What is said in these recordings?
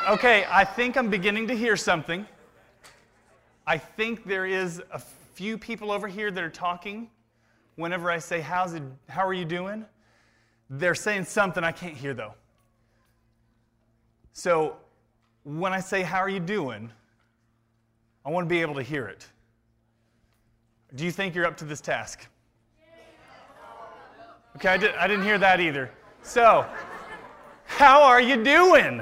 Okay, I think I'm beginning to hear something. I think there is a few people over here that are talking. Whenever I say, how are you doing? They're saying something I can't hear, though. So when I say, how are you doing? I want to be able to hear it. Do you think you're up to this task? Okay, I didn't hear that either. So, how are you doing?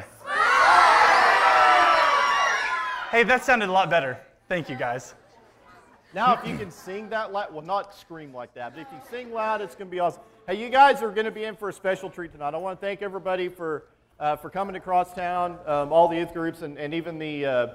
Hey, that sounded a lot better. Thank you, guys. Now, if you can sing that loud, well, not scream like that, but if you sing loud, it's going to be awesome. Hey, you guys are going to be in for a special treat tonight. I want to thank everybody for coming to Crosstown, all the youth groups, and even the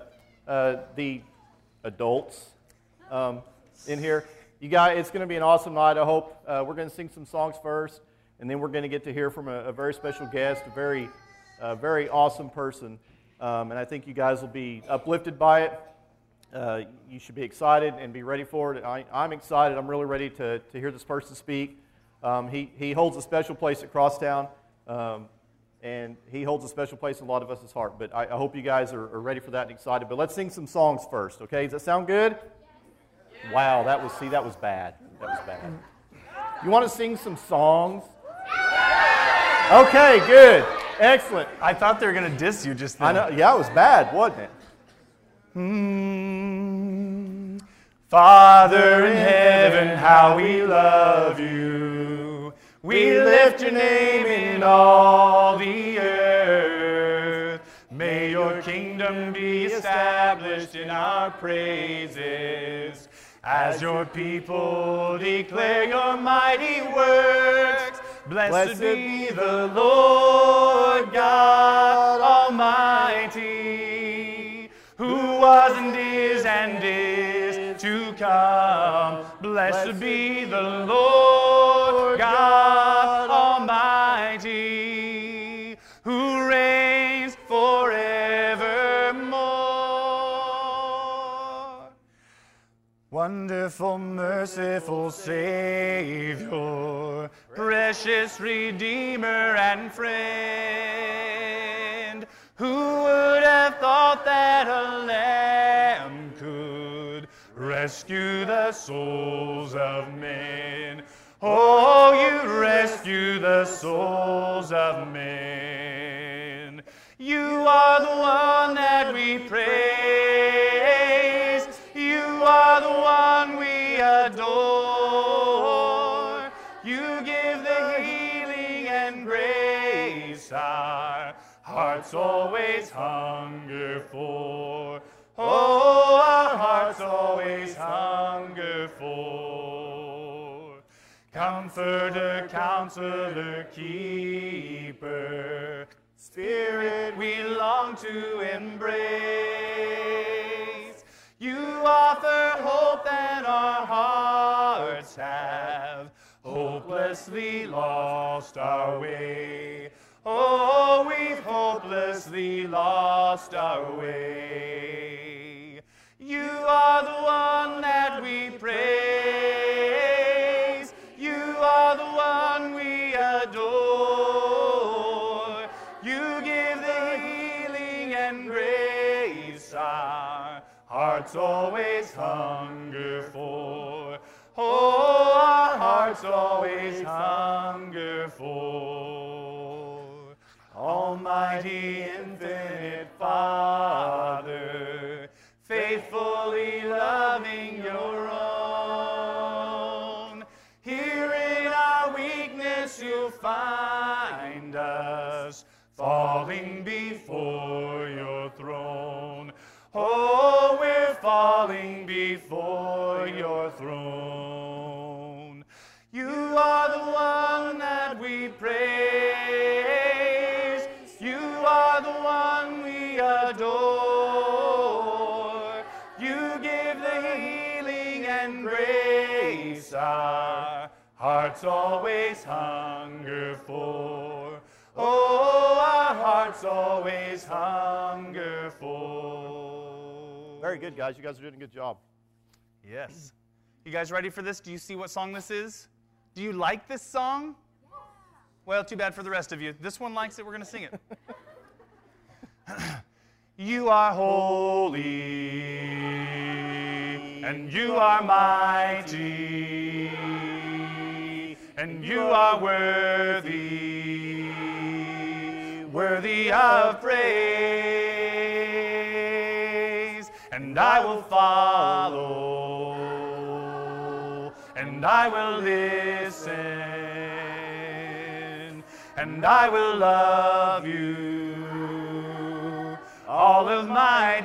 adults in here. You guys, it's going to be an awesome night. I hope we're going to sing some songs first, and then we're going to get to hear from a very special guest, a very awesome person, and I think you guys will be uplifted by it. You should be excited and be ready for it. I'm excited. I'm really ready to hear this person speak. He holds a special place at Crosstown, and he holds a special place in a lot of us' heart. But I hope you guys are ready for that and excited. But let's sing some songs first, okay? Does that sound good? Yeah. Wow, that was bad. That was bad. You want to sing some songs? Okay, good. Excellent. I thought they were going to diss you just then. I know. Yeah, it was bad, wasn't it? Father in heaven, how we love you. We lift your name in all the earth. May your kingdom be established in our praises. As your people declare your mighty works, blessed be the Lord God Almighty, who was and is to come. Blessed be the Lord God Almighty, who reigns forevermore. Wonderful, merciful Savior, precious Redeemer and friend, who would have thought that a lamb could rescue the souls of men? Oh, you rescue the souls of men. You are the one that we praise. You are the one we adore. You give the healing and grace our hearts always hunger for. Oh, our hearts always hunger for. Comforter, counselor, keeper, Spirit we long to embrace. You offer hope that our hearts have hopelessly lost our way. Oh, we've hopelessly lost our way. You are the one that we praise. You are the one we adore. You give the healing and grace our hearts always hunger for. Oh, our hearts always hunger for. Almighty, infinite Father, faithfully loving your own. Here in our weakness you'll find us, falling before your throne. Oh, we're falling before your throne. You are the one that we praise. You are the one we adore. You give the healing and grace our hearts always hunger for. Oh, our hearts always hunger for. Very good, guys. You guys are doing a good job. Yes. You guys ready for this? Do you see what song this is? Do you like this song? Yeah. Well, too bad for the rest of you. This one likes it. We're going to sing it. You are holy, and you are mighty, and you are worthy, worthy of praise. And I will follow, and I will listen, and I will love you all of my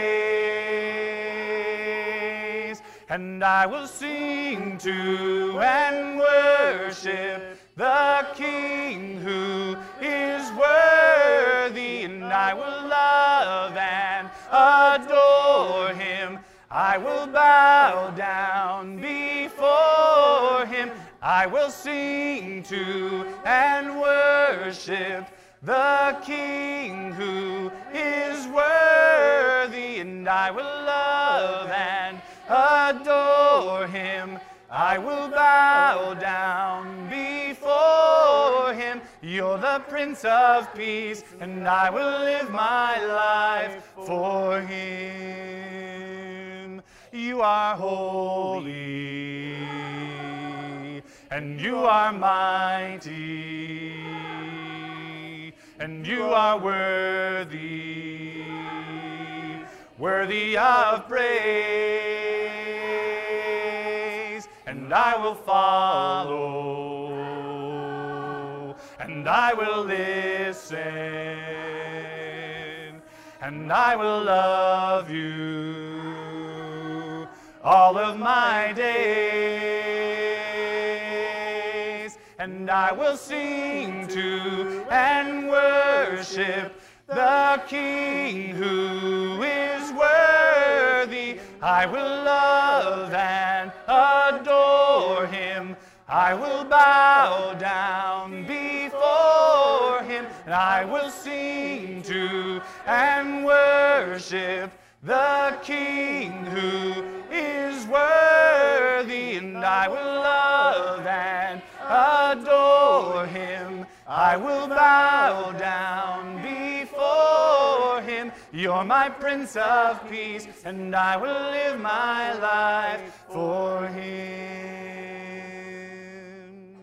days. And I will sing to and worship the King who is worthy. And I will love and adore him. I will bow down before him. I will sing to and worship the King who is worthy. And I will love and adore him. I will bow down before him. You're the Prince of Peace, and I will live my life for him. You are holy, and you are mighty, and you are worthy, worthy of praise. And I will follow, and I will listen, and I will love you all of my days. And I will sing to and worship the King who is worthy. I will love and adore him. I will bow down before him. And I will sing to and worship the King who is worthy. And I will love and adore him. I will bow down before him. You're my Prince of Peace, and I will live my life for him.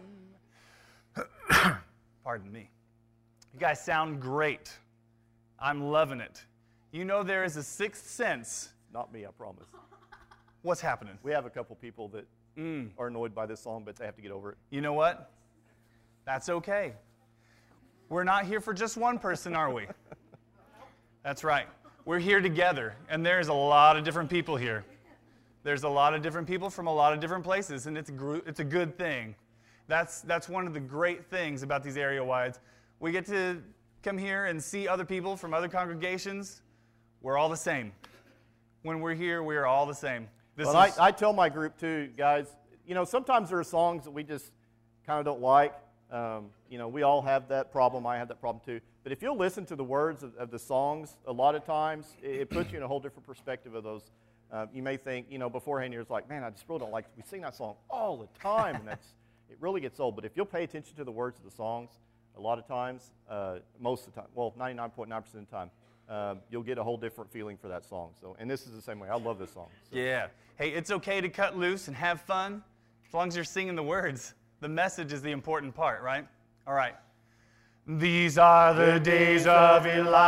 Pardon me. You guys sound great. I'm loving it. You know there is a sixth sense. Not me, I promise. What's happening? We have a couple people that are annoyed by this song, but they have to get over it. You know what? That's okay. We're not here for just one person, are we? That's right. We're here together, and there's a lot of different people here. There's a lot of different people from a lot of different places, and it's a good thing. That's one of the great things about these area wides. We get to come here and see other people from other congregations. We're all the same. When we're here, we're all the same. I tell my group too, guys, you know, sometimes there are songs that we just kind of don't like. You know, we all have that problem. I have that problem too. But if you'll listen to the words of the songs, a lot of times it puts you in a whole different perspective of those. You may think, you know, beforehand you're like, man, I just really don't like it. We sing that song all the time, and it really gets old. But if you'll pay attention to the words of the songs, a lot of times, most of the time, well, 99.9% of the time, you'll get a whole different feeling for that song. So, and this is the same way. I love this song. So. Yeah. Hey, it's okay to cut loose and have fun as long as you're singing the words. The message is the important part, right? All right. These are the days of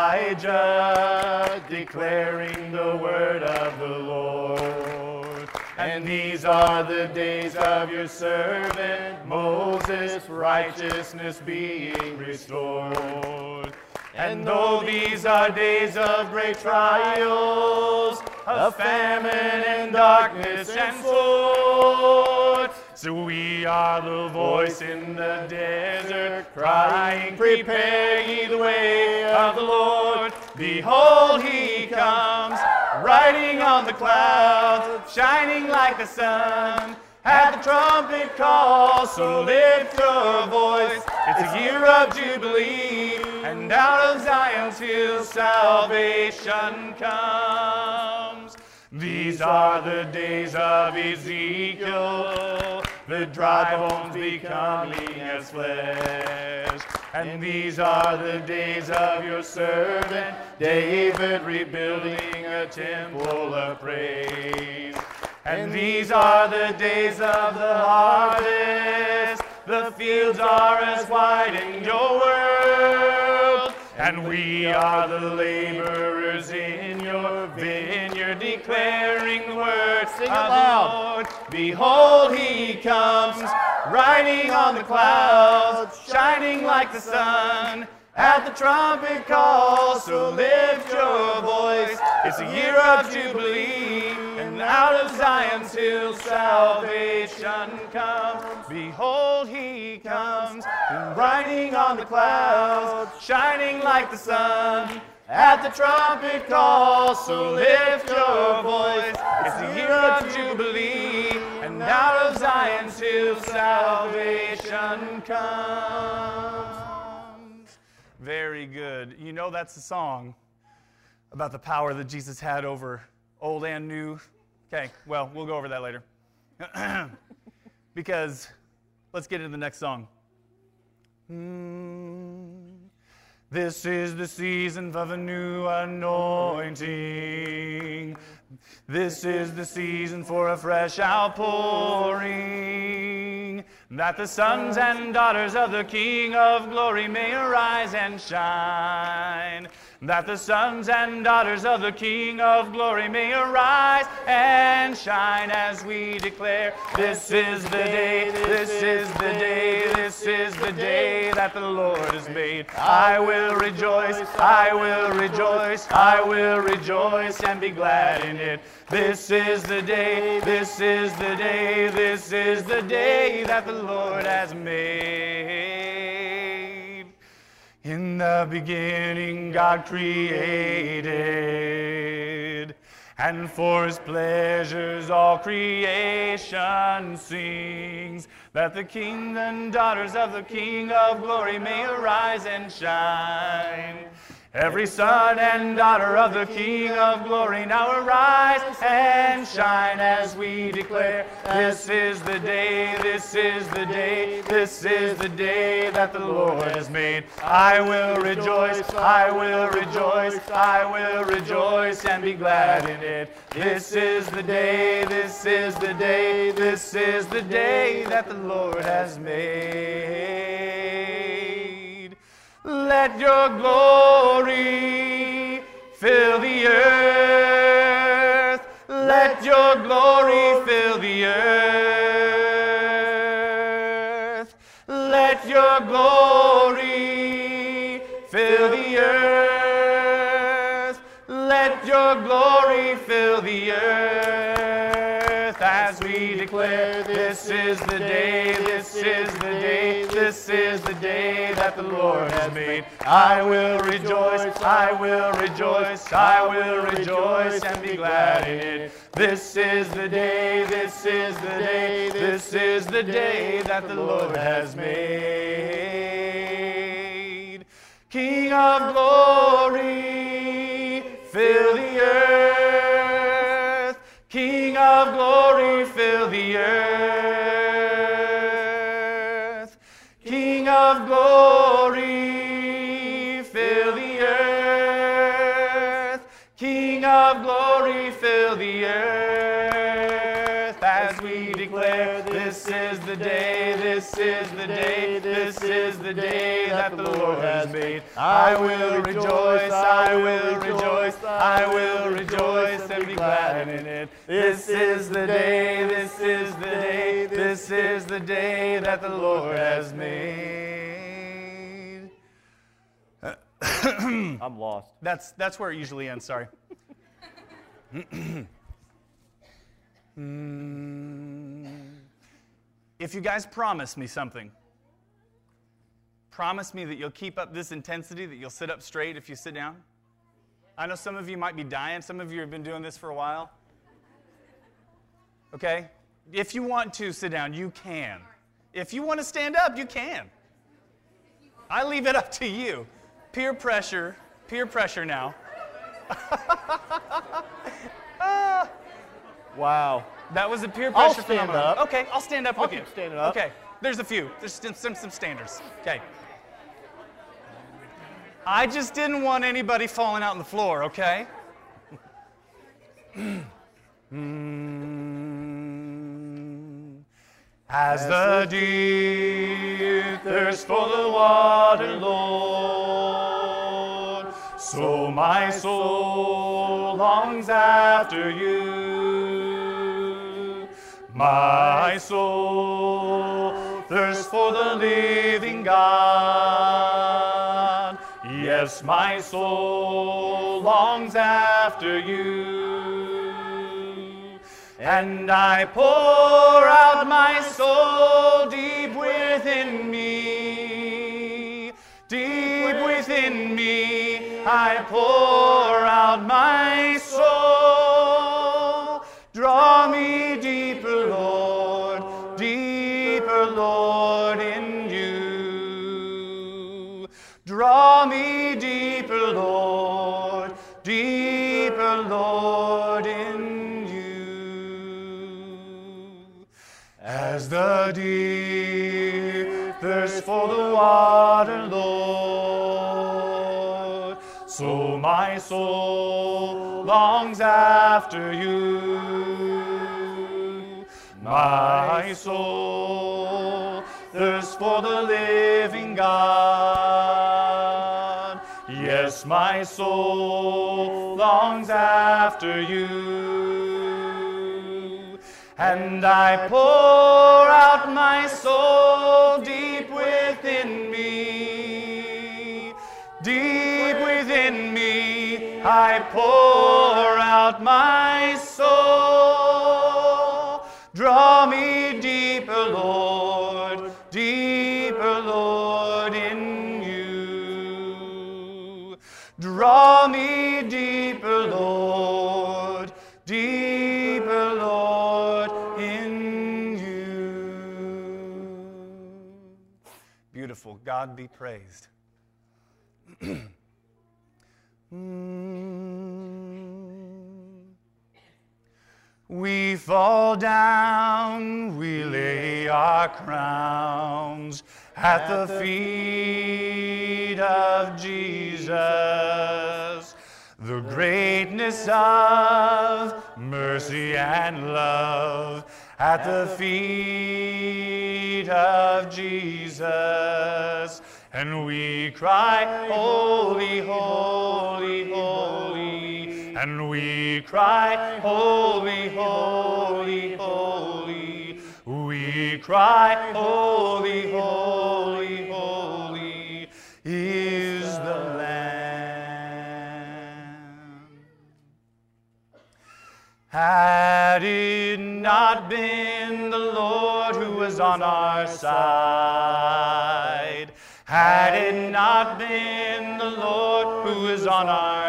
Elijah, declaring the word of the Lord. And these are the days of your servant Moses, righteousness being restored. And though these are days of great trials, of famine and darkness and sword, so we are the voice in the desert, crying, prepare ye the way of the Lord. Behold, he comes, riding on the clouds, shining like the sun. At the trumpet call, so lift your voice. It's a year of jubilee, and out of Zion's hill salvation comes. These are the days of Ezekiel, the dry bones becoming as flesh. And these are the days of your servant David, rebuilding a temple of praise. And these are the days of the harvest. The fields are as white in your world. And we are the laborers in your vineyard, declaring the words of the Lord. Behold, he comes, riding on the clouds, shining like the sun. At the trumpet call, so lift your voice. It's a year of jubilee, and out of Zion's hill salvation comes. Behold, he comes, riding on the clouds, shining like the sun. At the trumpet call, so lift your voice. It's a year of jubilee, and out of Zion's hill salvation comes. Very good. You know that's a song about the power that Jesus had over old and new. Okay, well, we'll go over that later. Because let's get into the next song. This is the season of a new anointing. This is the season for a fresh outpouring, that the sons and daughters of the King of glory may arise and shine. That the sons and daughters of the King of glory may arise and shine as we declare, this is the day, this is the day, this is the day that the Lord has made. I will rejoice, I will rejoice, I will rejoice and be glad in it. This is the day, this is the day, this is the day that the Lord has made. In the beginning God created, and for his pleasures all creation sings, that the kings and daughters of the King of glory may arise and shine. Every son and daughter of the King of glory now arise and shine as we declare, this is the day, this is the day, this is the day that the Lord has made. I will rejoice, I will rejoice, I will rejoice and be glad in it. This is the day, this is the day, this is the day that the Lord has made. Let your glory fill the earth. Let your glory fill the earth. Let your glory fill the earth. Let your glory fill the earth as we declare, this is the day, this is the day, this is the day that the Lord has made. I will rejoice, I will rejoice, I will rejoice and be glad in it. This is the day, this is the day, this is the day that the Lord has made. King of glory, fill the earth. King of glory, fill the earth. King of glory, fill the earth. King of glory, fill the earth. As we declare, this is the day, this is the day, this is the day that the Lord has made. I will rejoice, I will rejoice, I will rejoice and be glad in it. This is the day, this is the day, this is the day that the Lord has made. I'm lost. That's where it usually ends, sorry. If you guys promise me something, promise me that you'll keep up this intensity, that you'll sit up straight if you sit down. I know some of you might be dying. Some of you have been doing this for a while. Okay? If you want to sit down, you can. If you want to stand up, you can. I leave it up to you. Peer pressure now. Wow. That was a peer I'll pressure stand phenomenon. up. Okay, I'll stand up with you. Keep standing up. Okay, there's a few. There's some standards. Okay. I just didn't want anybody falling out on the floor, okay? As the deer thirsts for the water, Lord, so my soul longs after you. My soul thirsts for the living God. Yes, my soul longs after you. And I pour out my soul deep within me. Deep within me, I pour out my soul. Draw me deeper, Lord, in you. Draw me deeper, Lord, in you. As the deer thirsts for the water, Lord, so my soul longs after you. My soul thirsts for the living God. Yes, my soul longs after you. And I pour out my soul deep within me. Deep within me, I pour out my soul. Draw me deeper, Lord, in you. Draw me deeper, Lord, in you. Beautiful. God be praised. We fall down, we lay our crowns at the feet of Jesus. The greatness of mercy and love at the feet of Jesus. And we cry, holy, holy, holy. And we cry, holy, holy, holy. We cry, holy, holy, holy is the Lamb. Had it not been the Lord who was on our side, had it not been the Lord who is on our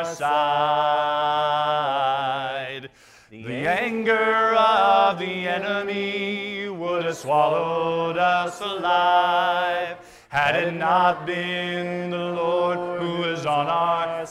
side, the anger of the enemy would have swallowed us alive. Had it not been the Lord who is on our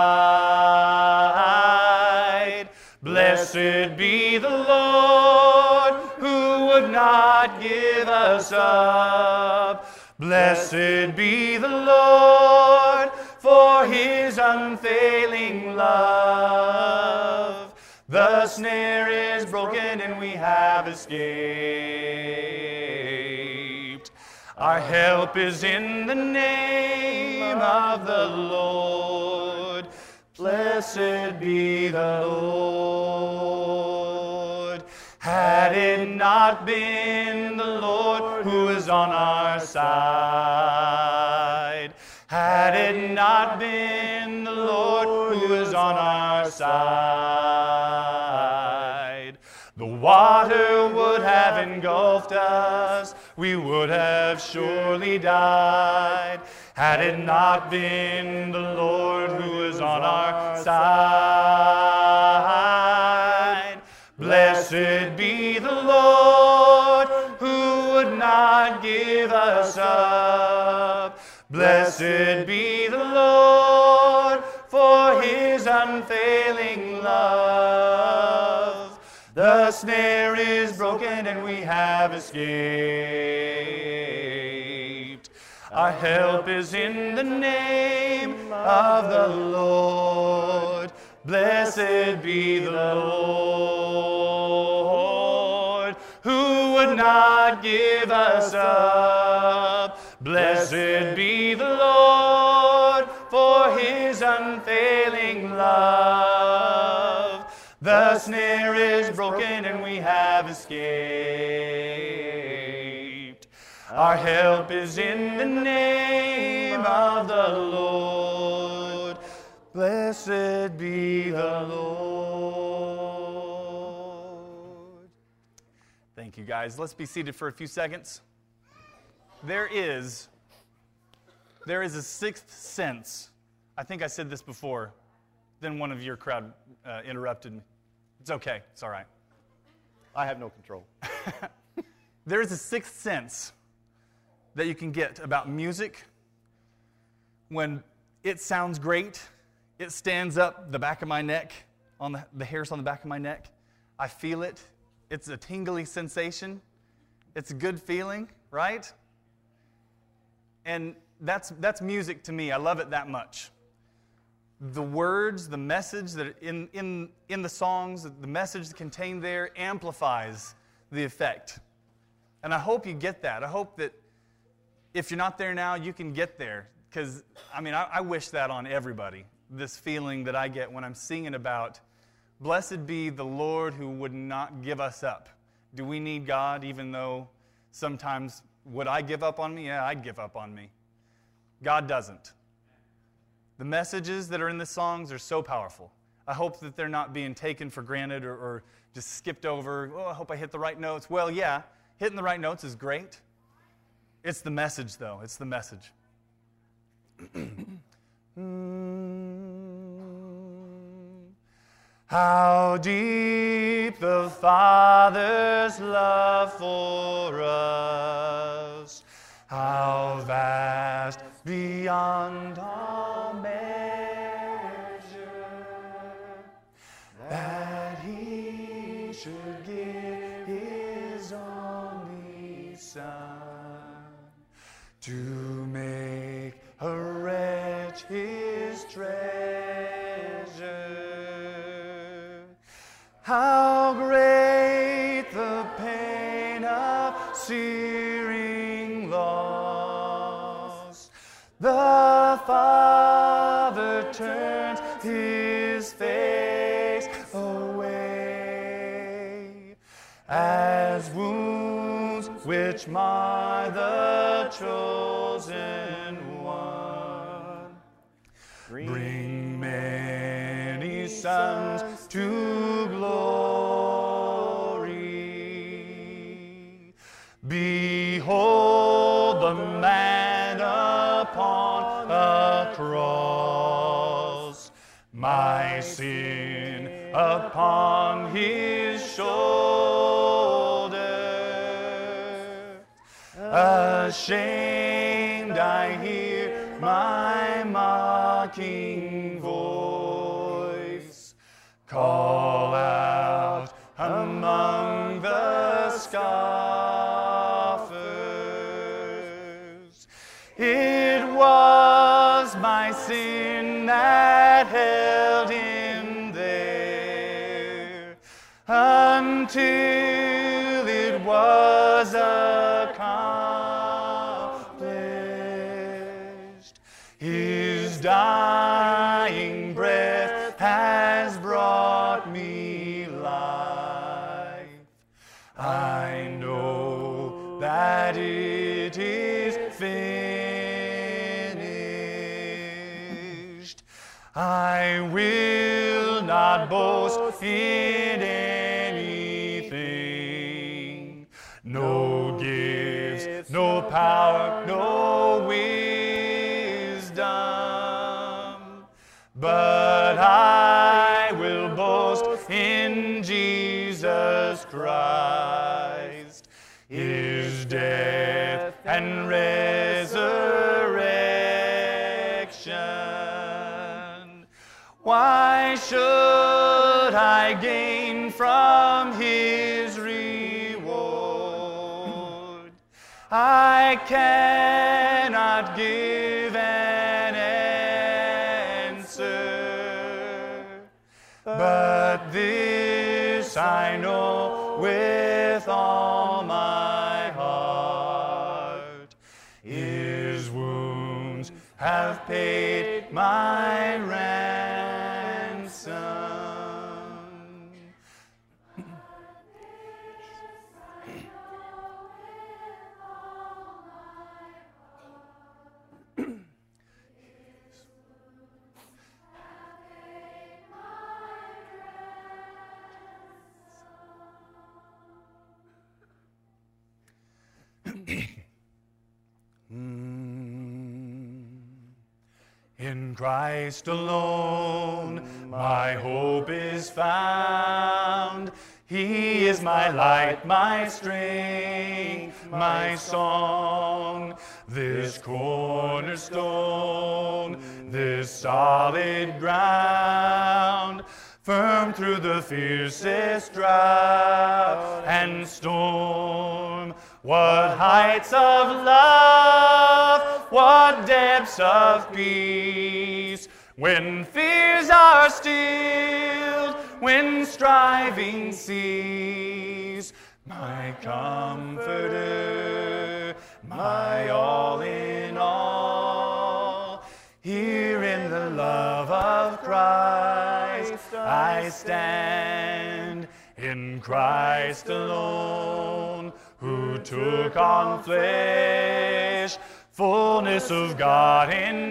side, blessed be the Lord who would not give us up. Blessed be the Lord for his unfailing love. The snare is broken and we have escaped. Our help is in the name of the Lord. Blessed be the Lord. Had it not been the Lord who is on our side, had it not been the Lord who is on our side, the water would have engulfed us, we would have surely died. Had it not been the Lord who is on our side, blessed be the Lord who would not give us up. Blessed be the Lord for his unfailing love. The snare is broken and we have escaped. Our help is in the name of the Lord. Blessed be the Lord, who would not give us up. Blessed be the Lord for his unfailing love. The snare is broken and we have escaped. Our help is in the name of the Lord. Blessed be the Lord. Thank you, guys. Let's be seated for a few seconds. There is a sixth sense. I think I said this before. Then one of your crowd interrupted me. It's okay. It's all right. I have no control. There is a sixth sense that you can get about music. When it sounds great, it stands up the back of my neck, on the hairs on the back of my neck. I feel it. It's a tingly sensation. It's a good feeling, right? And that's music to me. I love it that much. The words, the message that in the songs, the message contained there amplifies the effect. And I hope you get that. I hope that if you're not there now, you can get there. Because, I wish that on everybody, this feeling that I get when I'm singing about, blessed be the Lord who would not give us up. Do we need God even though sometimes, would I give up on me? Yeah, I'd give up on me. God doesn't. The messages that are in the songs are so powerful. I hope that they're not being taken for granted or just skipped over. Oh, I hope I hit the right notes. Well, yeah, hitting the right notes is great. It's the message, though. It's the message. How deep the Father's love for us, how vast beyond all measure, that he should give his only Son to make a wretch his treasure. How great the pain of searing loss! The Father turns his face away, as wounds which mar the chosen one bring many sons to glory. Behold the man upon a cross, my sin upon his shoulder. Ashamed I hear my mocking voice call out among the scoffers. It was my sin that held him there until it was accomplished. His dying breath has brought me life. I know that it is finished. I will not boast in anything. No gifts, no power, no wisdom. But I will boast in Jesus Christ, his death and resurrection. Why should I gain from his reward? I cannot give an answer, but this I know with all my heart, His wounds have paid my ransom. In Christ alone my hope is found. He is my light, my strength, my song. This cornerstone, this solid ground, firm through the fiercest drought and storm. What heights of love, what depths of peace, when fears are stilled, when striving cease. My comforter, my all in all, here in the love of Christ I stand. In Christ alone, who took on flesh, fullness of God in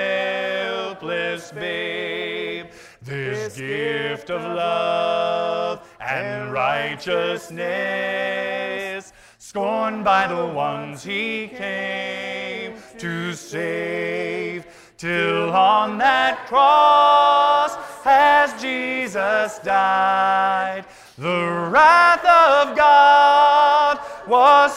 helpless babe. This gift of love and righteousness, scorned by the ones He came to save, till on that cross, as Jesus died, the wrath of God was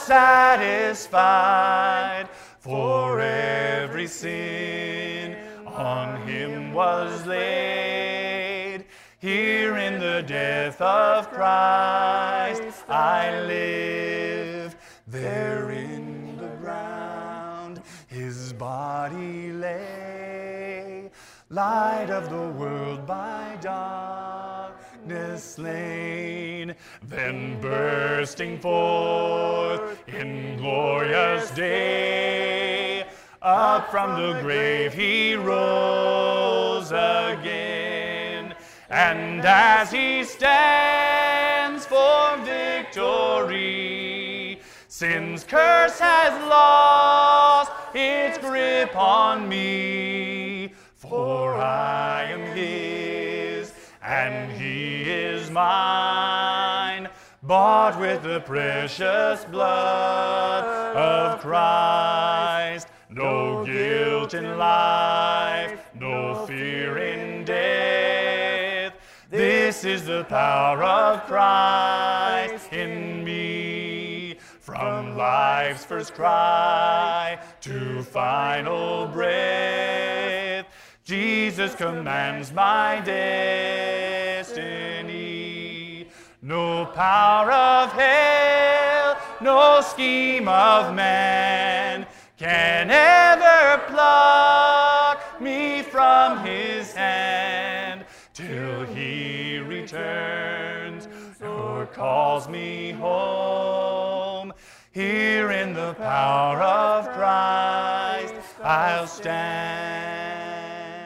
satisfied. For every sin on Him was laid. Here in the death of Christ I live. There in the ground His body lay. Light of the world by darkness slain, then bursting forth in glorious day, up from the grave He rose again. And as He stands for victory, sin's curse has lost its grip on me. For I am His, and He is mine, bought with the precious blood of Christ. No guilt in life, no fear in death. This is the power of Christ in me. From life's first cry to final breath, Jesus commands my destiny. No power of hell, no scheme of man can ever pluck me from His hand, till He returns or calls me home. Here in the power of Christ I'll stand.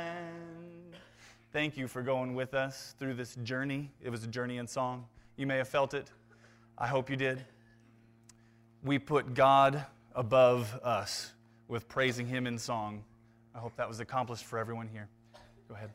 Thank you for going with us through this journey. It was a journey in song. You may have felt it. I hope you did. We put God above us with praising Him in song. I hope that was accomplished for everyone here. Go ahead.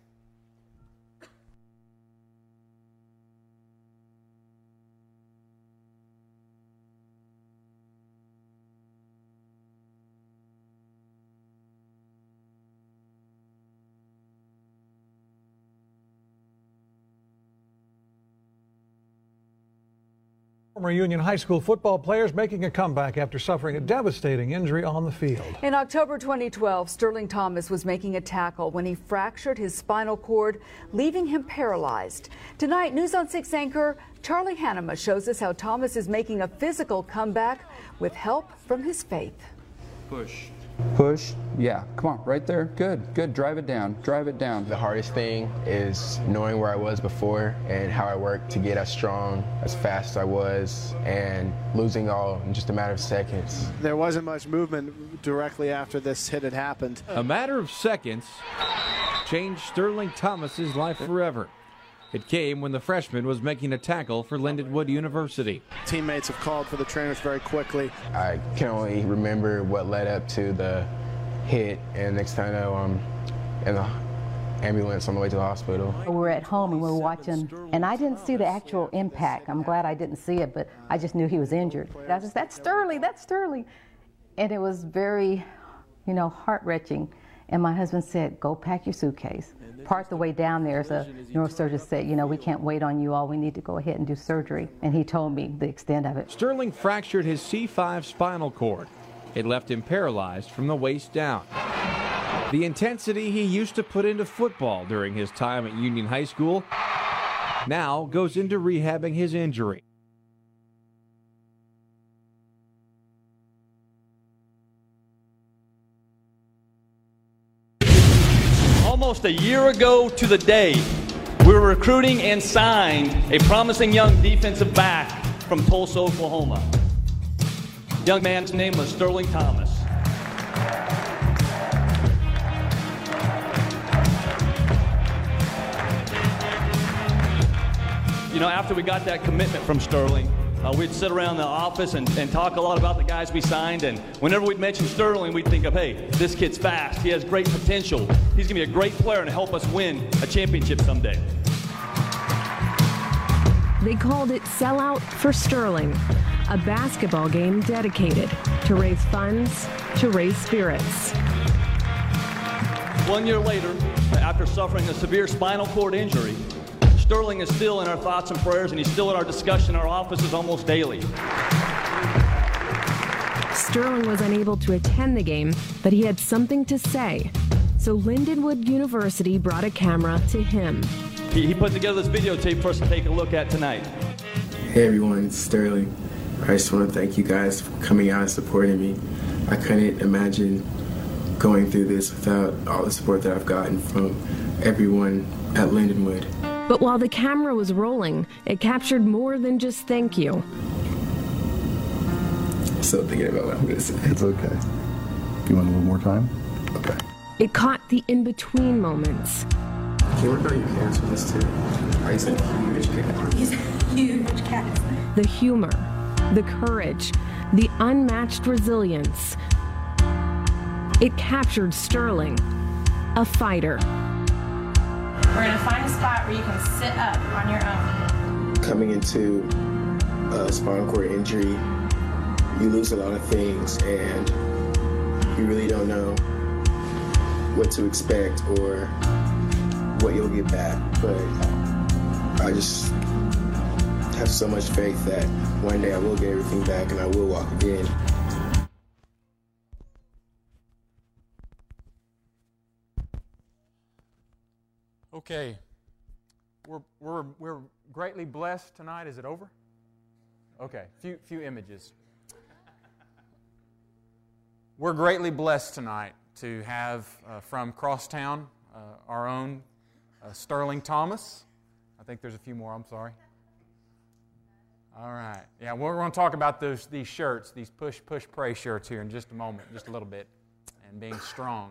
Former Union High School football players making a comeback after suffering a devastating injury on the field. In October 2012, Sterling Thomas was making a tackle when he fractured his spinal cord, leaving him paralyzed. Tonight, News on 6 anchor Charlie Hannema shows us how Thomas is making a physical comeback with help from his faith. Push. Push. Yeah. Come on. Right there. Good. Good. Drive it down. Drive it down. The hardest thing is knowing where I was before and how I worked to get as strong, as fast as I was, and losing all in just a matter of seconds. There wasn't much movement directly after this hit had happened. A matter of seconds changed Sterling Thomas's life forever. It came when the freshman was making a tackle for Lindenwood University. Teammates have called for the trainers very quickly. I can only remember what led up to the hit, and next thing I know, I'm in the ambulance on the way to the hospital. We were at home and we were watching, and I didn't see the actual impact. I'm glad I didn't see it, but I just knew he was injured. I was just, that's Sterling. And it was very, heart-wrenching. And my husband said, go pack your suitcase. Part the way down there, a neurosurgeon said, we can't wait on you all. We need to go ahead and do surgery. And he told me the extent of it. Sterling fractured his C5 spinal cord. It left him paralyzed from the waist down. The intensity he used to put into football during his time at Union High School now goes into rehabbing his injury. Almost a year ago to the day, we were recruiting and signed a promising young defensive back from Tulsa, Oklahoma. The young man's name was Sterling Thomas. After we got that commitment from Sterling, we'd sit around the office and talk a lot about the guys we signed, and whenever we'd mention Sterling, we'd think of, hey, this kid's fast, he has great potential, he's going to be a great player and help us win a championship someday. They called it Sellout for Sterling, a basketball game dedicated to raise funds, to raise spirits. 1 year later, after suffering a severe spinal cord injury, Sterling is still in our thoughts and prayers, and he's still in our discussion in our offices almost daily. Sterling was unable to attend the game, but he had something to say. So Lindenwood University brought a camera to him. He put together this videotape for us to take a look at tonight. Hey everyone, it's Sterling. I just want to thank you guys for coming out and supporting me. I couldn't imagine going through this without all the support that I've gotten from everyone at Lindenwood. But while the camera was rolling, it captured more than just thank you. I'm still thinking about what I'm going to say. It's okay. You want a little more time? Okay. It caught the in-between moments. Can you work on your cats with this too? He's a huge cat. He's a huge cat. The humor, the courage, the unmatched resilience. It captured Sterling, a fighter. We're going to find a spot where you can sit up on your own. Coming into a spinal cord injury, you lose a lot of things and you really don't know what to expect or what you'll get back. But I just have so much faith that one day I will get everything back and I will walk again. Okay, we're greatly blessed tonight. Is it over? Okay, few images. We're greatly blessed tonight to have from Crosstown our own Sterling Thomas. I think there's a few more. I'm sorry. All right. Yeah, we're going to talk about these shirts, these push, pray shirts here in just a moment, just a little bit, and being strong.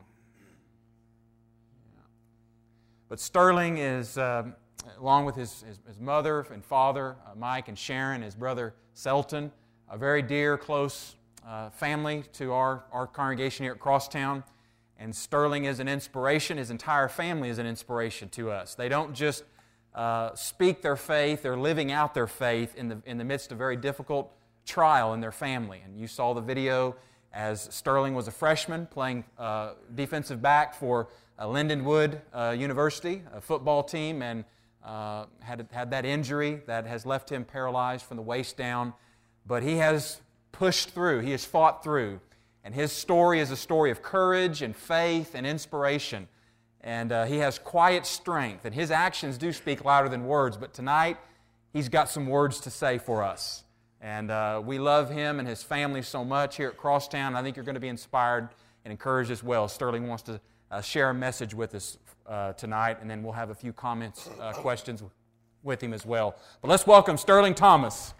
But Sterling is, along with his mother and father, Mike and Sharon, his brother Selton, a very dear, close family to our congregation here at Crosstown. And Sterling is an inspiration. His entire family is an inspiration to us. They don't just speak their faith, they're living out their faith in the midst of very difficult trial in their family. And you saw the video as Sterling was a freshman playing defensive back for Lindenwood University, a football team, and had that injury that has left him paralyzed from the waist down. But he has pushed through, he has fought through, and his story is a story of courage and faith and inspiration. And he has quiet strength, and his actions do speak louder than words, but tonight he's got some words to say for us. And we love him and his family so much here at Crosstown. I think you're going to be inspired and encouraged as well. Sterling wants to share a message with us tonight, and then we'll have a few comments, questions with him as well. But let's welcome Sterling Thomas.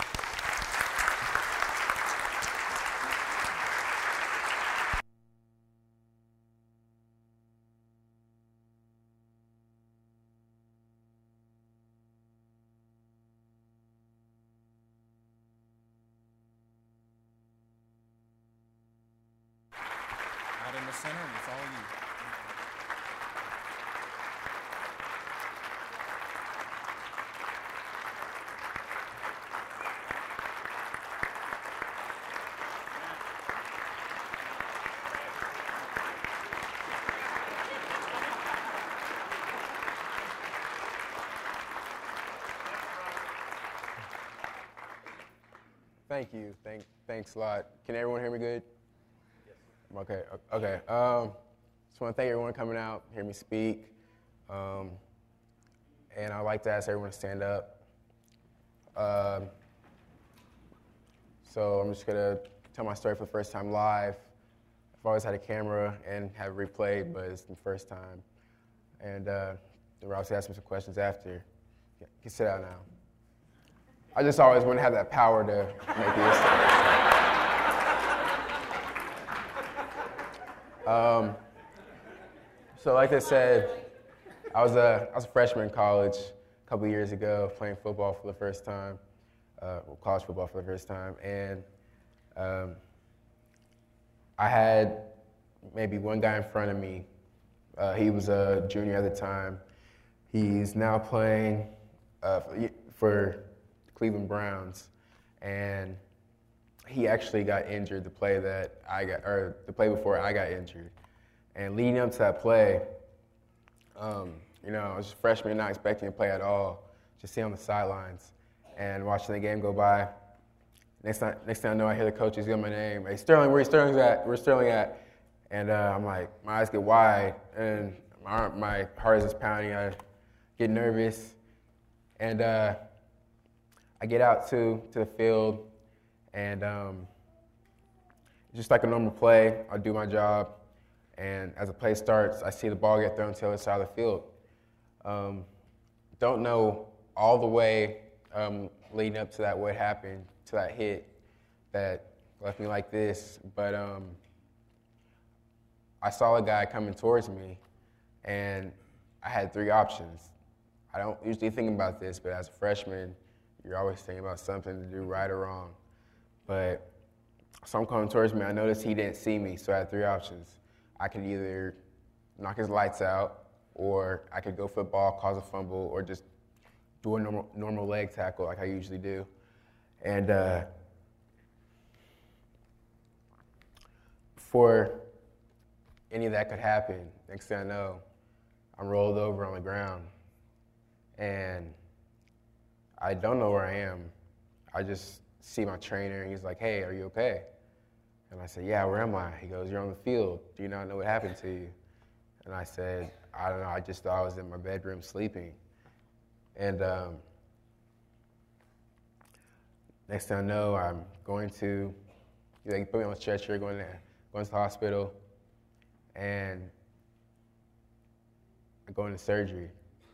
Out in the center, and it's all you. Thank you. Thanks a lot. Can everyone hear me good? Yes. Okay. Just want to thank everyone coming out, hear me speak. And I'd like to ask everyone to stand up. So I'm just going to tell my story for the first time live. I've always had a camera and have it replayed, but it's the first time. And then we'll obviously ask me some questions after. You can sit down now. I just always want to have that power to make this. So like I said, I was a freshman in college a couple of years ago, playing football for the first time, college football for the first time, and I had maybe one guy in front of me. He was a junior at the time. He's now playing for Cleveland Browns, and he actually got injured the play before I got injured. And leading up to that play, I was a freshman, not expecting to play at all, just sitting on the sidelines and watching the game go by. Next thing I know, I hear the coaches yell my name. Hey, Sterling, where's Sterling at? Where's Sterling at? And I'm like, my eyes get wide, and my heart is just pounding. I get nervous, and I get out to the field, and just like a normal play, I do my job, and as the play starts, I see the ball get thrown to the other side of the field. Don't know all the way leading up to that what happened, to that hit that left me like this, but I saw a guy coming towards me, and I had three options. I don't usually think about this, but as a freshman, you're always thinking about something to do right or wrong. But someone coming towards me, I noticed he didn't see me, so I had three options. I could either knock his lights out, or I could go for the ball, cause a fumble, or just do a normal leg tackle like I usually do. And before any of that could happen, next thing I know, I'm rolled over on the ground. And I don't know where I am. I just see my trainer, and he's like, hey, are you okay? And I said, yeah, where am I? He goes, you're on the field. Do you not know what happened to you? And I said, I don't know, I just thought I was in my bedroom sleeping. And next thing I know, I'm going to, they put me on a stretcher, going to the hospital, and I go into surgery.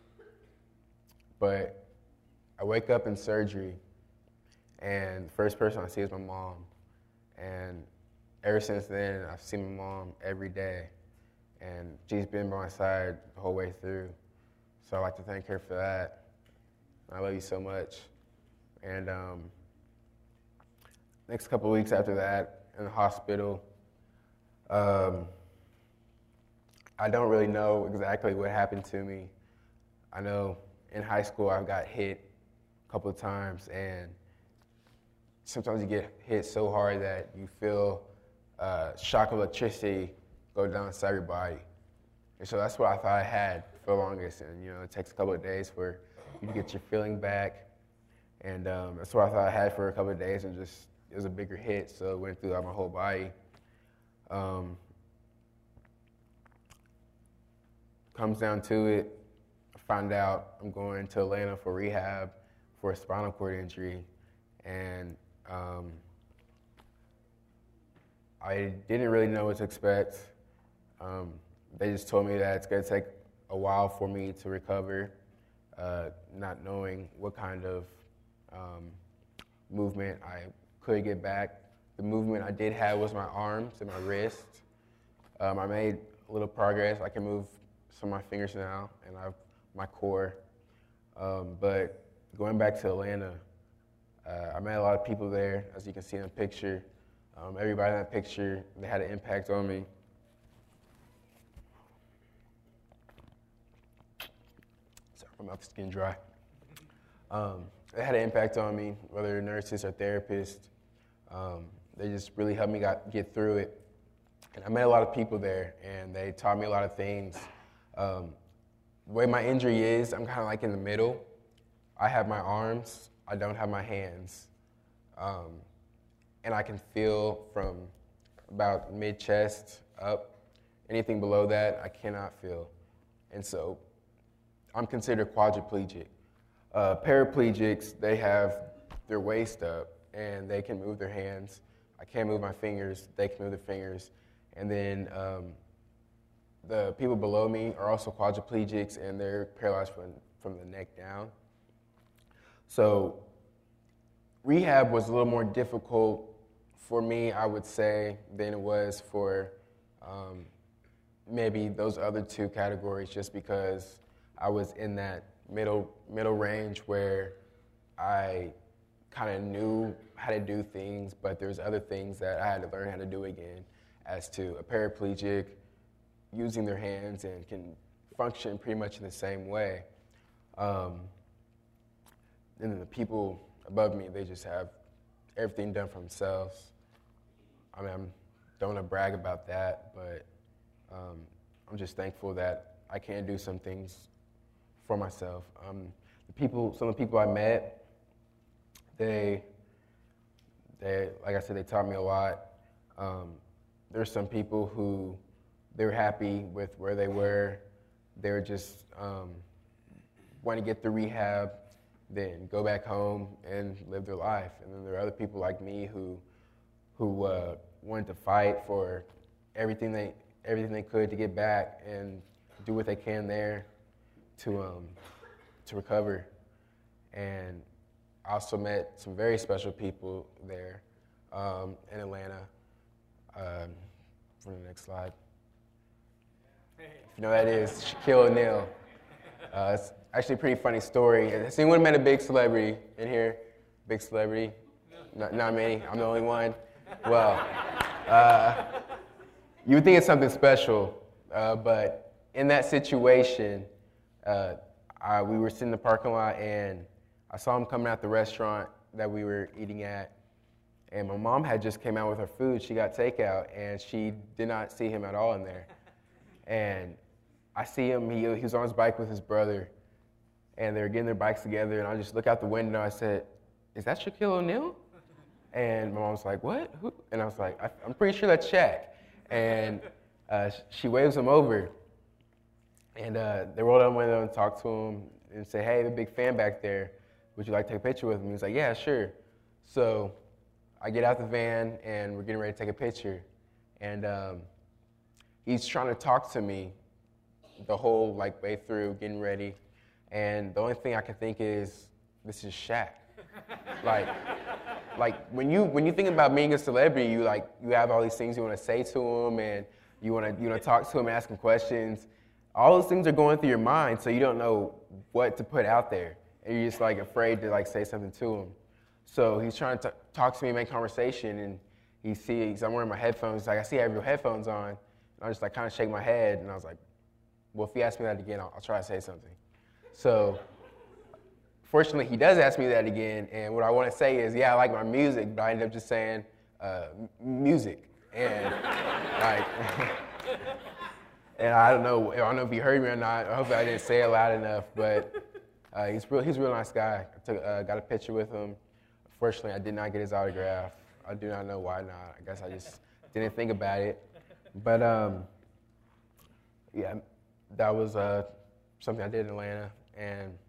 But I wake up in surgery, and the first person I see is my mom. And ever since then, I've seen my mom every day, and she's been by my side the whole way through. So I'd like to thank her for that. I love you so much. And next couple of weeks after that, in the hospital, I don't really know exactly what happened to me. I know in high school I got hit a couple of times, and sometimes you get hit so hard that you feel shock of electricity go down inside your body. And so that's what I thought I had for the longest. And it takes a couple of days for you to get your feeling back. And that's what I thought I had for a couple of days, and just it was a bigger hit, so it went throughout my whole body. Comes down to it, I find out I'm going to Atlanta for rehab for a spinal cord injury, and I didn't really know what to expect. They just told me that it's going to take a while for me to recover, not knowing what kind of movement I could get back. The movement I did have was my arms and my wrists. I made a little progress. I can move some of my fingers now, and I have my core. But going back to Atlanta, I met a lot of people there, as you can see in the picture. Everybody in that picture, they had an impact on me. Sorry, my mouth is getting dry. They had an impact on me, whether they're nurses or therapists. They just really helped me get through it. And I met a lot of people there, and they taught me a lot of things. The way my injury is, I'm kind of like in the middle. I have my arms, I don't have my hands. And I can feel from about mid-chest up. Anything below that, I cannot feel. And so I'm considered quadriplegic. Paraplegics, they have their waist up, and they can move their hands. I can't move my fingers, they can move their fingers. And then the people below me are also quadriplegics, and they're paralyzed from the neck down. So rehab was a little more difficult for me, I would say, than it was for maybe those other two categories, just because I was in that middle range where I kind of knew how to do things, but there's other things that I had to learn how to do again, as to a paraplegic using their hands and can function pretty much in the same way. And then the people above me, they just have everything done for themselves. I mean, I don't want to brag about that, but I'm just thankful that I can do some things for myself. Some of the people I met, they like I said, they taught me a lot. There's some people who they were happy with where they were. They were just want to get through rehab, then go back home and live their life. And then there are other people like me who wanted to fight for everything they could to get back and do what they can there to recover. And I also met some very special people there in Atlanta. For the next slide. If you know who that is, Shaquille O'Neal. It's actually a pretty funny story. Has anyone met a big celebrity in here? Big celebrity? Not me. I'm the only one. Well, you would think it's something special, but in that situation, we were sitting in the parking lot, and I saw him coming out the restaurant that we were eating at, and my mom had just came out with her food. She got takeout, and she did not see him at all in there. And I see him, he was on his bike with his brother, and they were getting their bikes together, and I just look out the window, I said, "Is that Shaquille O'Neal?" And my mom was like, "What? Who?" And I was like, "I'm pretty sure that's Shaq." And she waves him over, and they rolled down the window and talked to him and said, "Hey, I'm a big fan back there. Would you like to take a picture with him?" He was like, "Yeah, sure." So I get out the van, and we're getting ready to take a picture. And he's trying to talk to me the whole way through, getting ready. And the only thing I can think is, this is Shaq. When you think about being a celebrity, you have all these things you want to say to him, and you want to talk to him, ask him questions. All those things are going through your mind, so you don't know what to put out there, and you're just afraid to say something to him. So he's trying to talk to me, make conversation, and he sees I'm wearing my headphones. He's like, "I see you have your headphones on," and I just kind of shake my head, and I was like, "Well, if he asks me that again, I'll try to say something." So fortunately, he does ask me that again, and what I want to say is, yeah, I like my music, but I ended up just saying music, and and I don't know if he heard me or not. I hope I didn't say it loud enough, but he's a real nice guy. I got a picture with him. Fortunately, I did not get his autograph. I do not know why not. I guess I just didn't think about it. But yeah, that was something I did in Atlanta. And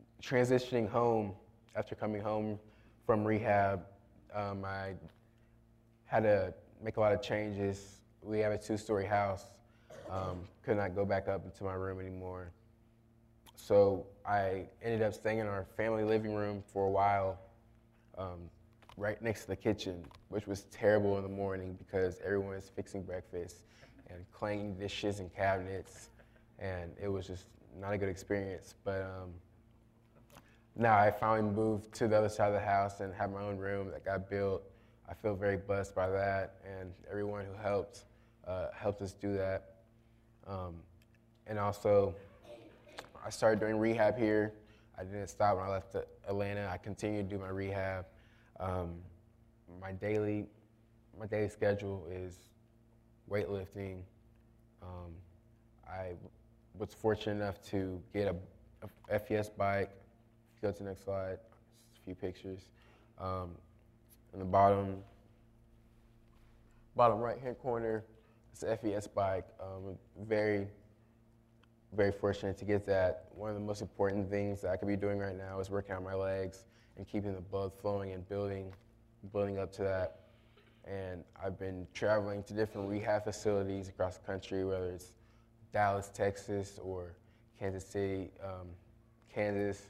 transitioning home, after coming home from rehab, had to make a lot of changes. We have a 2-story house. Could not go back up into my room anymore. So I ended up staying in our family living room for a while, right next to the kitchen, which was terrible in the morning because everyone is fixing breakfast and clanging dishes and cabinets, and it was just not a good experience. But now I finally moved to the other side of the house and have my own room that got built. I feel very blessed by that, and everyone who helped us do that. And also, I started doing rehab here. I didn't stop when I left Atlanta. I continued to do my rehab. My daily schedule is weightlifting. I was fortunate enough to get a FES bike. Go to the next slide. Just a few pictures. In the bottom right-hand corner, it's an FES bike. Very, very fortunate to get that. One of the most important things that I could be doing right now is working on my legs and keeping the blood flowing and building up to that. And I've been traveling to different rehab facilities across the country, whether it's Dallas, Texas, or Kansas City, Kansas.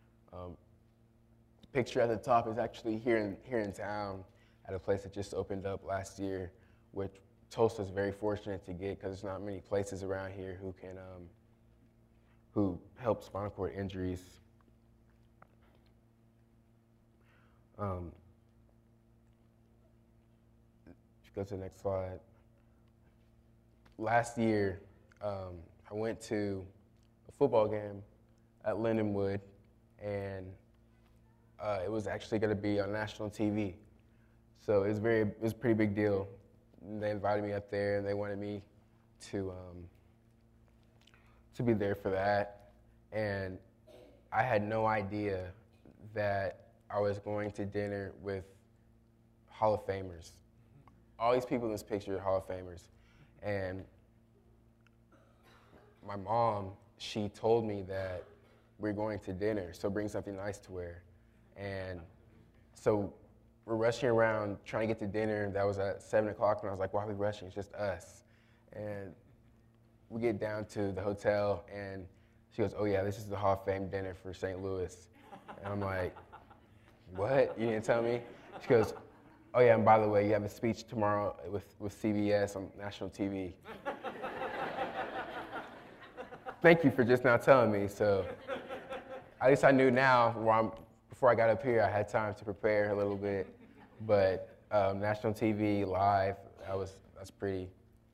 The picture at the top is actually here in town at a place that just opened up last year, which Tulsa's very fortunate to get because there's not many places around here who help spinal cord injuries. If you go to the next slide. Last year, I went to a football game at Lindenwood, and it was actually going to be on national TV. So it was a pretty big deal. And they invited me up there, and they wanted me to be there for that. And I had no idea that I was going to dinner with Hall of Famers. All these people in this picture are Hall of Famers. And my mom, she told me that we're going to dinner, so bring something nice to wear. And so we're rushing around trying to get to dinner. That was at 7 o'clock, and I was like, why are we rushing? It's just us. And we get down to the hotel, and she goes, oh yeah, this is the Hall of Fame dinner for St. Louis. And I'm like, what? You didn't tell me? She goes, oh yeah, and by the way, you have a speech tomorrow with CBS on national TV. Thank you for just now telling me. So at least I knew now, before I got up here, I had time to prepare a little bit. But national TV, live, that's pretty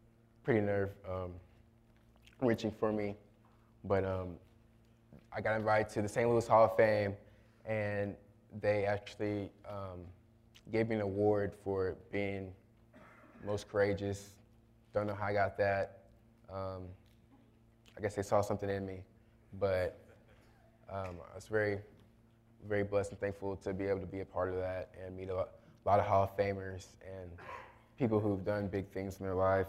nerve-wrenching for me. But I got invited to the St. Louis Hall of Fame, and they actually gave me an award for being most courageous. Don't know how I got that. I guess they saw something in me, but I was very, very blessed and thankful to be able to be a part of that and meet a lot of Hall of Famers and people who've done big things in their life.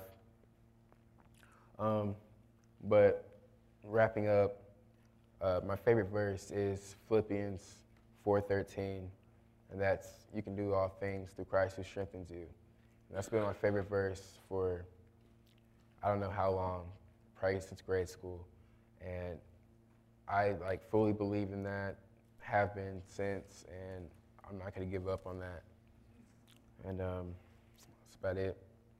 But wrapping up, my favorite verse is Philippians 4:13, and that's, you can do all things through Christ who strengthens you. And that's been my favorite verse for I don't know how long, probably since grade school. And I fully believe in that, have been since, and I'm not going to give up on that. And that's about it.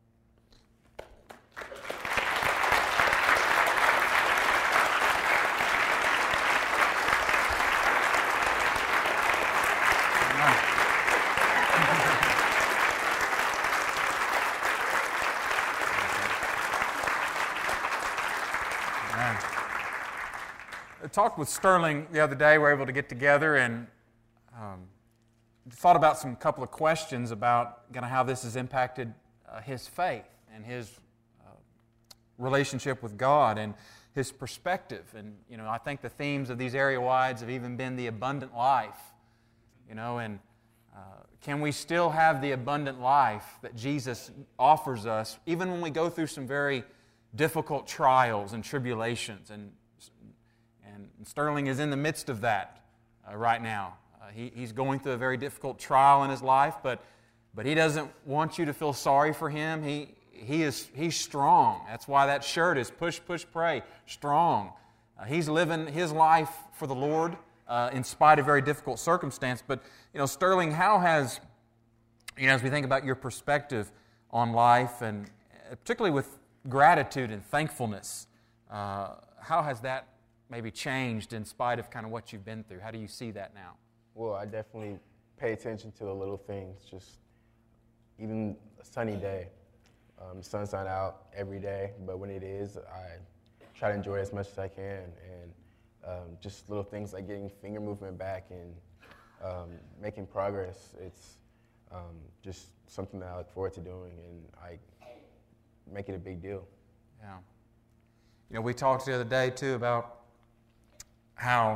I talked with Sterling the other day. We were able to get together and thought about some couple of questions about kind of how this has impacted his faith and his relationship with God and his perspective. And I think the themes of these area wides have even been the abundant life. And can we still have the abundant life that Jesus offers us, even when we go through some very difficult trials and tribulations? And Sterling is in the midst of that right now. He's going through a very difficult trial in his life, but But He doesn't want you to feel sorry for Him. He's strong. That's why that shirt is push, push, pray, strong. He's living His life for the Lord in spite of very difficult circumstance. But, Sterling, how has, as we think about your perspective on life, and particularly with gratitude and thankfulness, how has that maybe changed in spite of kind of what you've been through? How do you see that now? Well, I definitely pay attention to the little things, just even a sunny day. The sun's not out every day, but when it is, I try to enjoy it as much as I can. And just little things like getting finger movement back and making progress, it's just something that I look forward to doing, and I make it a big deal. Yeah. We talked the other day, too, about how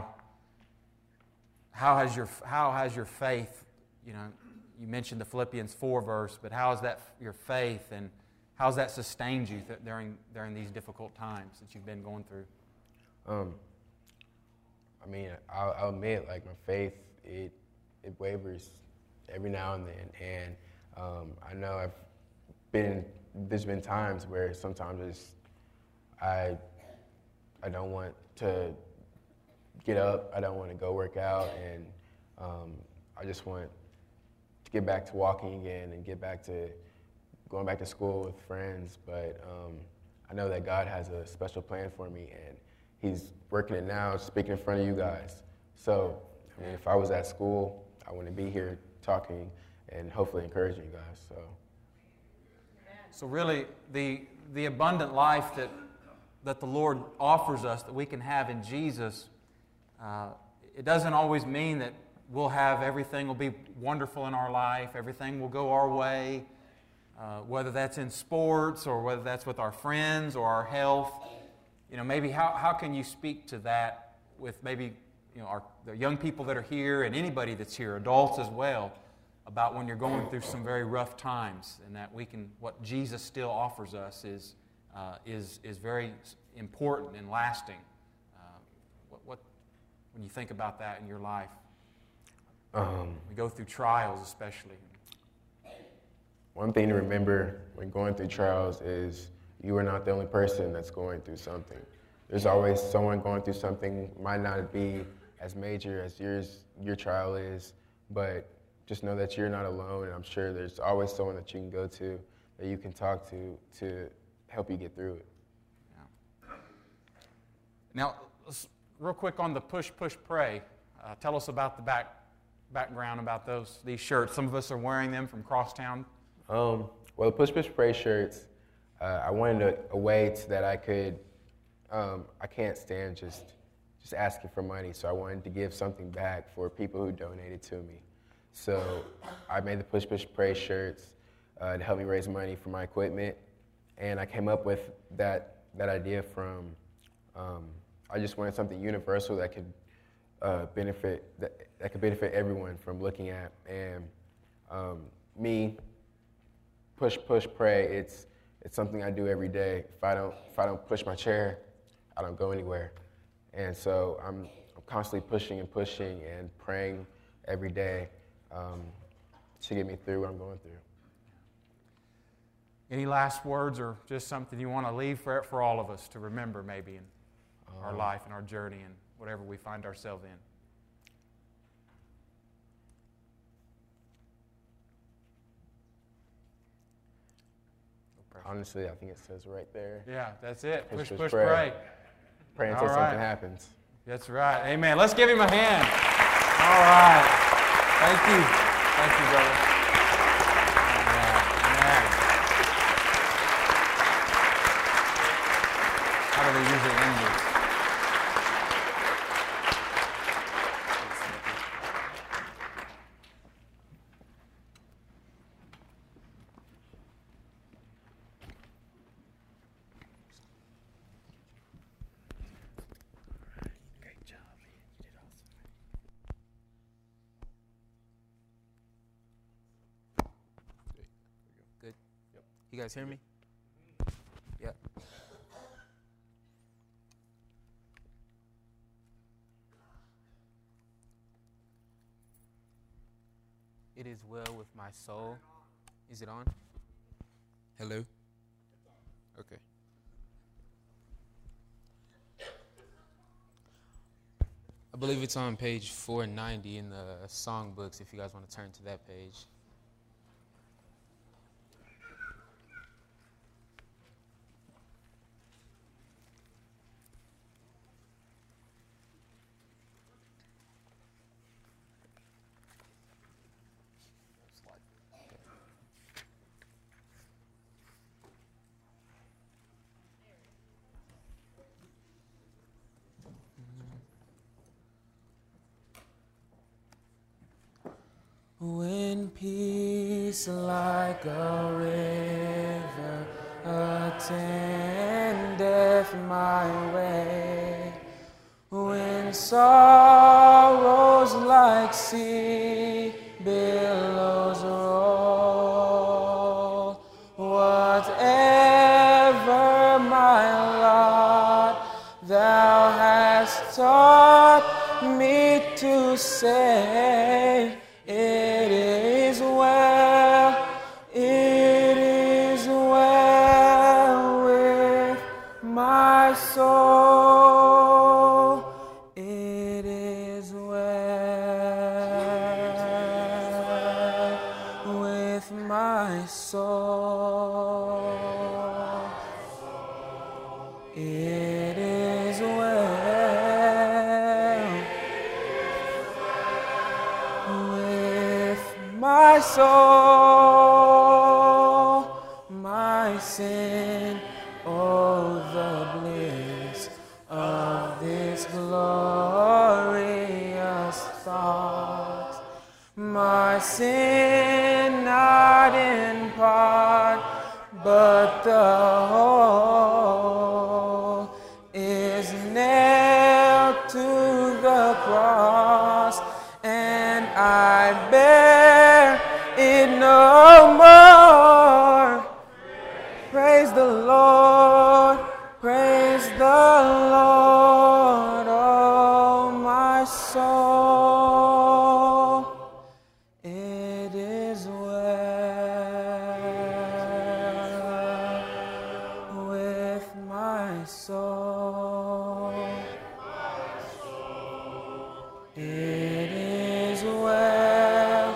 has your faith, you mentioned the Philippians 4 verse, but how is that your faith, and how has that sustained you during these difficult times that you've been going through? I'll admit, like, my faith, it wavers every now and then, and I know there's been times where sometimes I don't want to get up, I don't want to go work out, and I just want to get back to walking again and get back to going back to school with friends. But I know that God has a special plan for me, and He's working it now, speaking in front of you guys. So, if I was at school, I wouldn't be here talking and hopefully encouraging you guys. So really, the abundant life that the Lord offers us, that we can have in Jesus, it doesn't always mean that we'll have everything will be wonderful in our life, everything will go our way, whether that's in sports or whether that's with our friends or our health. Maybe how can you speak to that with maybe the young people that are here and anybody that's here, adults as well, about when you're going through some very rough times, and that what Jesus still offers us is very important and lasting. When you think about that in your life, we go through trials, especially. One thing to remember when going through trials is you are not the only person that's going through something. There's always someone going through something. Might not be as major as your trial is, but just know that you're not alone, and I'm sure there's always someone that you can go to, that you can talk to help you get through it. Yeah. Now, real quick on the push, push, pray. Tell us about the background about these shirts. Some of us are wearing them from Crosstown. Well, the push, push, pray shirts, I wanted a way that I could, I can't stand just asking for money, so I wanted to give something back for people who donated to me. So I made the Push Push Pray shirts to help me raise money for my equipment, and I came up with that idea from, I just wanted something universal that could benefit everyone from looking at, and me, push, push, pray, it's something I do every day. If I don't push my chair, I don't go anywhere. And so I'm constantly pushing and praying every day to get me through what I'm going through. Any last words, or just something you want to leave for all of us to remember maybe in our life and our journey and whatever we find ourselves in? Honestly, I think it says right there. Yeah, that's it. Push, push, pray. pray. Pray until something happens. That's right. Amen. Let's give him a hand. All right. Thank you. Thank you, brother. Amen. How do they usually end this? You guys hear me? Yep. It is well with my soul. Is it on? Hello? Okay. I believe it's on page 490 in the songbooks if you guys want to turn to that page. When peace like a river attendeth my way, when sorrows like sea billows roll, whatever my lot, thou hast taught me to say, it is well with my soul. It is well with my soul. It is well with my soul, my sin, oh the bliss of this glorious thought. My sin not in part, but the whole is nailed to the cross, and I bear it no more. Praise the Lord, praise the Lord, oh my soul. It is well with my soul. It is well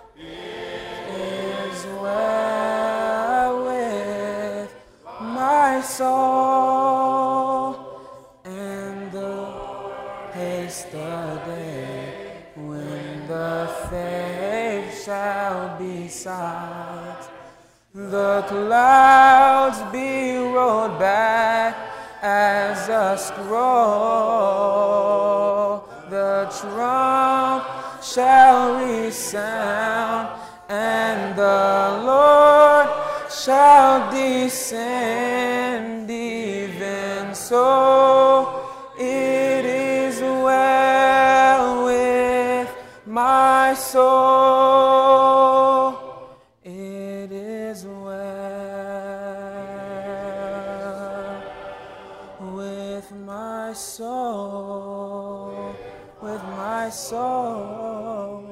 with my soul, and the haste the day when the faith shall be sight, the clouds be rolled back as a scroll, the trump shall resound, and the Lord shall descend. Even so, it is well with my soul. It is well with my soul, with my soul.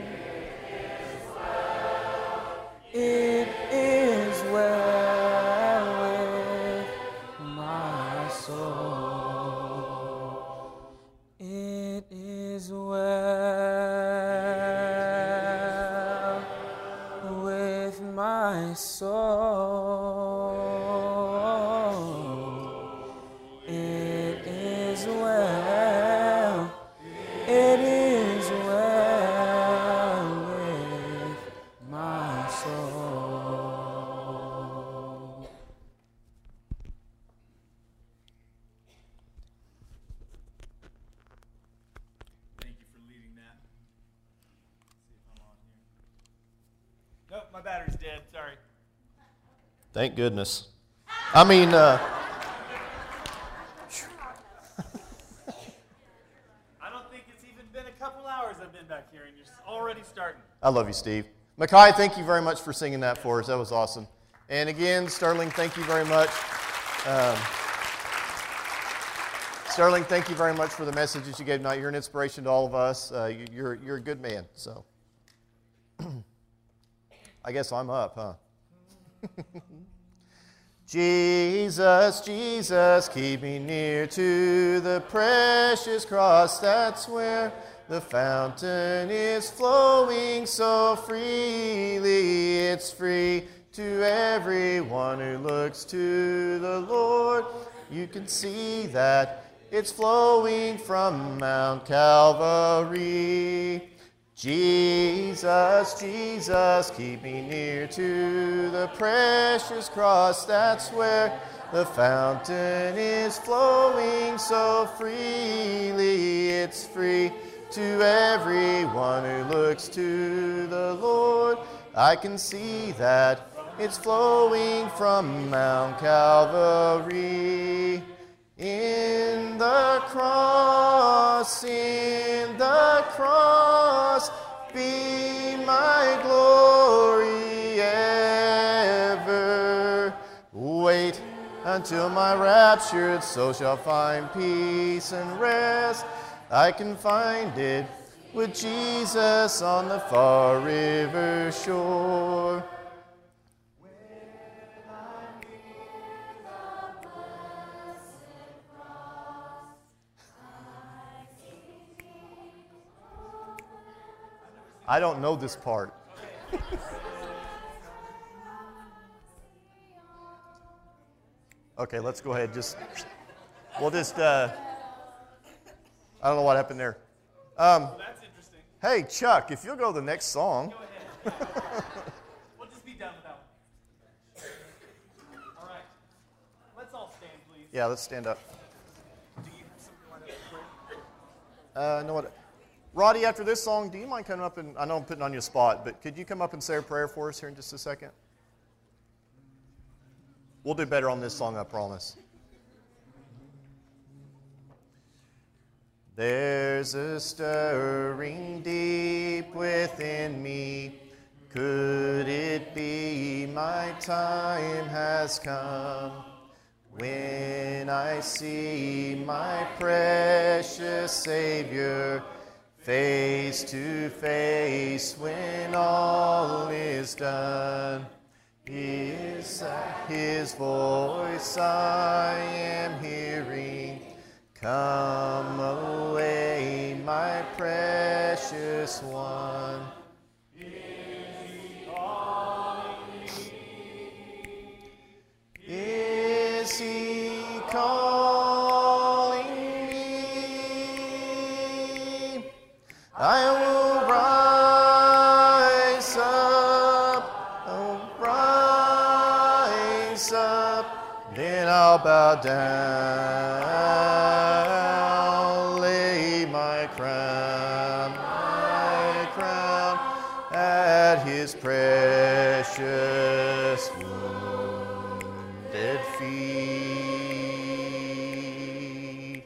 It is well with my soul. It is well with my soul. It is well. It is well with my soul. Thank you for leading that. See if I'm on here. Nope, my battery's dead. Sorry. Thank goodness. I mean, I don't think it's even been a couple hours I've been back here, and you're already starting. I love you, Steve. Makai, thank you very much for singing that for us. That was awesome. And again, Sterling, thank you very much. Sterling, thank you very much for the messages you gave tonight. You're an inspiration to all of us. You're a good man. So I guess I'm up, huh? Jesus, Jesus, keep me near to the precious cross. That's where the fountain is flowing so freely. It's free to everyone who looks to the Lord. You can see that it's flowing from Mount Calvary. Jesus, Jesus, keep me near to the precious cross. That's where the fountain is flowing so freely. It's free to everyone who looks to the Lord. I can see that it's flowing from Mount Calvary. In the cross, be my glory ever. Wait until my raptured soul shall find peace and rest. I can find it with Jesus on the far river shore. I don't know this part. Okay, let's go ahead. We'll just, I don't know what happened there. That's interesting. Hey, Chuck, if you'll go to the next song. Go ahead. We'll just be done with that one. All right. Let's all stand, please. Yeah, let's stand up. Do you have something lined up for prayer? No, what? Roddy, after this song, do you mind coming up and, I know I'm putting on you a spot, but could you come up and say a prayer for us here in just a second? We'll do better on this song, I promise. There's a stirring deep within me. Could it be my time has come? When I see my precious Savior face to face, when all is done, is His voice I am hearing. Come away, my precious one. Is He calling me? I will rise up, then I'll bow down, lay my crown at His precious wounded feet.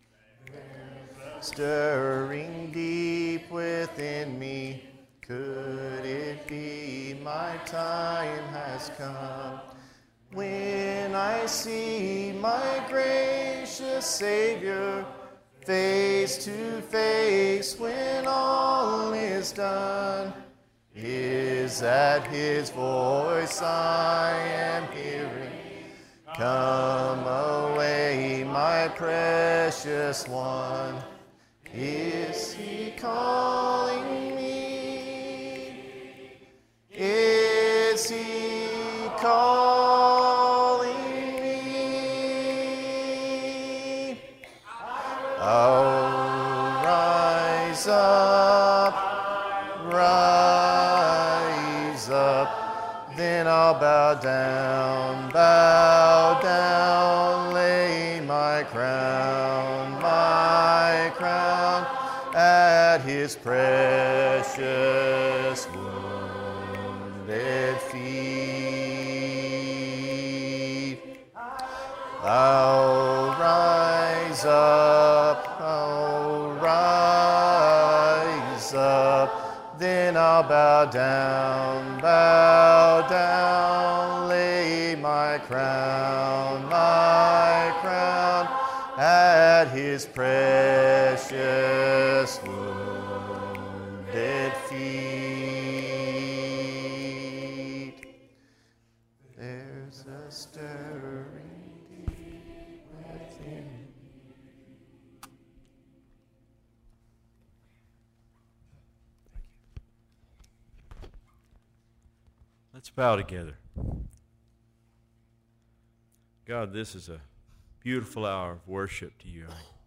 Stirring deep within me, could it be my time has come? When I see my gracious Savior face to face, when all is done, is that His voice I am hearing? Come away, my precious one. Is He calling me? Is He calling me? I'll rise up, then I'll bow down, lay my crown at His precious wounded feet. I'll rise up, then I'll bow down, lay my crown at His precious wounded feet. Let's bow together. God, this is a beautiful hour of worship to you. I